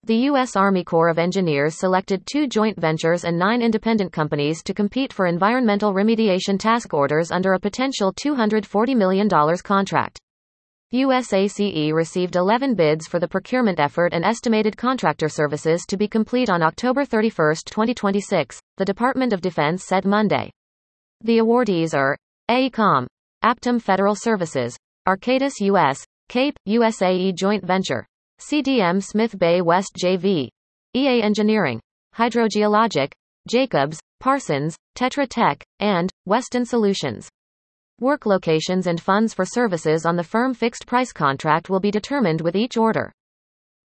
The U.S. Army Corps of Engineers selected 2 joint ventures and 9 independent companies to compete for environmental remediation task orders under a potential $240 million contract. USACE received 11 bids for the procurement effort and estimated contractor services to be complete on October 31, 2026, the Department of Defense said Monday. The awardees are AECOM, Aptum Federal Services, Arcadis U.S., CAPE, USAE Joint Venture, CDM Smith Bay West JV, EA Engineering, Hydrogeologic, Jacobs, Parsons, Tetra Tech, and Weston Solutions. Work locations and funds for services on the firm fixed-price contract will be determined with each order.